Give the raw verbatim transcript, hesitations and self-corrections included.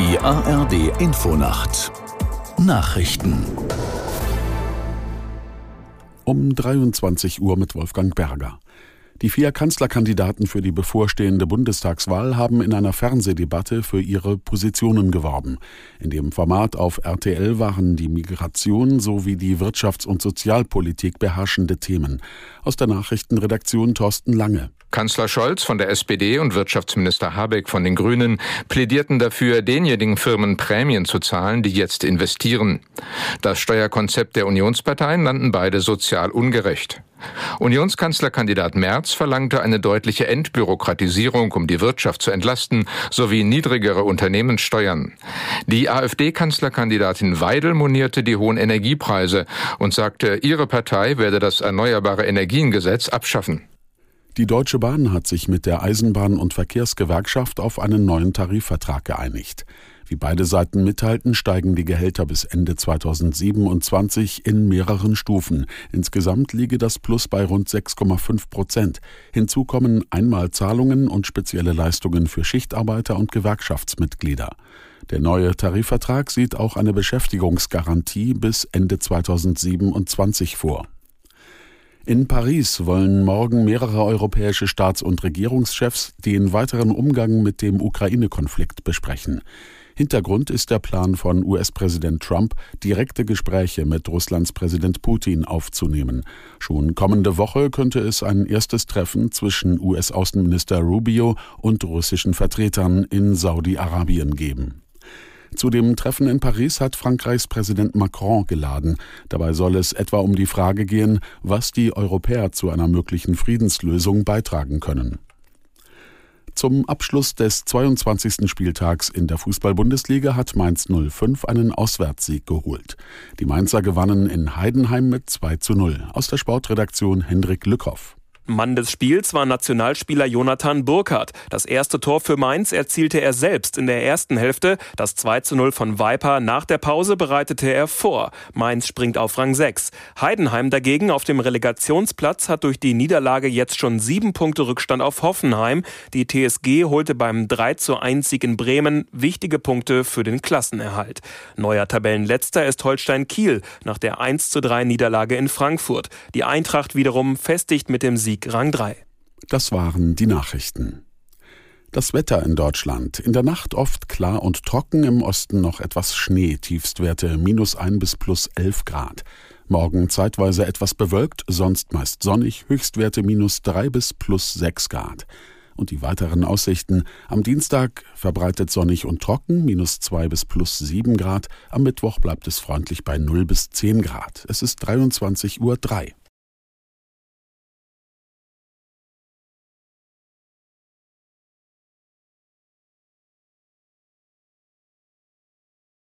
Die A R D Infonacht Nachrichten um dreiundzwanzig Uhr mit Wolfgang Berger. Die vier Kanzlerkandidaten für die bevorstehende Bundestagswahl haben in einer Fernsehdebatte für ihre Positionen geworben. In dem Format auf R T L waren die Migration sowie die Wirtschafts- und Sozialpolitik beherrschende Themen. Aus der Nachrichtenredaktion Thorsten Lange. Kanzler Scholz von der S P D und Wirtschaftsminister Habeck von den Grünen plädierten dafür, denjenigen Firmen Prämien zu zahlen, die jetzt investieren. Das Steuerkonzept der Unionsparteien nannten beide sozial ungerecht. Unionskanzlerkandidat Merz verlangte eine deutliche Entbürokratisierung, um die Wirtschaft zu entlasten, sowie niedrigere Unternehmenssteuern. Die AfD-Kanzlerkandidatin Weidel monierte die hohen Energiepreise und sagte, ihre Partei werde das Erneuerbare Energiengesetz abschaffen. Die Deutsche Bahn hat sich mit der Eisenbahn- und Verkehrsgewerkschaft auf einen neuen Tarifvertrag geeinigt. Wie beide Seiten mitteilten, steigen die Gehälter bis Ende zweitausendsiebenundzwanzig in mehreren Stufen. Insgesamt liege das Plus bei rund sechs Komma fünf Prozent. Hinzu kommen Einmalzahlungen und spezielle Leistungen für Schichtarbeiter und Gewerkschaftsmitglieder. Der neue Tarifvertrag sieht auch eine Beschäftigungsgarantie bis Ende zweitausendsiebenundzwanzig vor. In Paris wollen morgen mehrere europäische Staats- und Regierungschefs den weiteren Umgang mit dem Ukraine-Konflikt besprechen. Hintergrund ist der Plan von U S-Präsident Trump, direkte Gespräche mit Russlands Präsident Putin aufzunehmen. Schon kommende Woche könnte es ein erstes Treffen zwischen U S-Außenminister Rubio und russischen Vertretern in Saudi-Arabien geben. Zu dem Treffen in Paris hat Frankreichs Präsident Macron geladen. Dabei soll es etwa um die Frage gehen, was die Europäer zu einer möglichen Friedenslösung beitragen können. Zum Abschluss des zweiundzwanzigsten Spieltags in der Fußball-Bundesliga hat Mainz null fünf einen Auswärtssieg geholt. Die Mainzer gewannen in Heidenheim mit zwei zu null. Aus der Sportredaktion Hendrik Lückhoff. Mann des Spiels war Nationalspieler Jonathan Burkhardt. Das erste Tor für Mainz erzielte er selbst in der ersten Hälfte. Das zwei zu null von Viper nach der Pause bereitete er vor. Mainz springt auf Rang sechs. Heidenheim dagegen auf dem Relegationsplatz hat durch die Niederlage jetzt schon sieben Punkte Rückstand auf Hoffenheim. Die T S G holte beim drei zu eins Sieg in Bremen wichtige Punkte für den Klassenerhalt. Neuer Tabellenletzter ist Holstein Kiel nach der eins zu drei Niederlage in Frankfurt. Die Eintracht wiederum festigt mit dem Sieg Rang drei. Das waren die Nachrichten. Das Wetter in Deutschland. In der Nacht oft klar und trocken, im Osten noch etwas Schnee, Tiefstwerte minus ein bis plus elf Grad. Morgen zeitweise etwas bewölkt, sonst meist sonnig, Höchstwerte minus drei bis plus sechs Grad. Und die weiteren Aussichten: am Dienstag verbreitet sonnig und trocken, minus zwei bis plus sieben Grad. Am Mittwoch bleibt es freundlich bei null bis zehn Grad. Es ist dreiundzwanzig Uhr drei.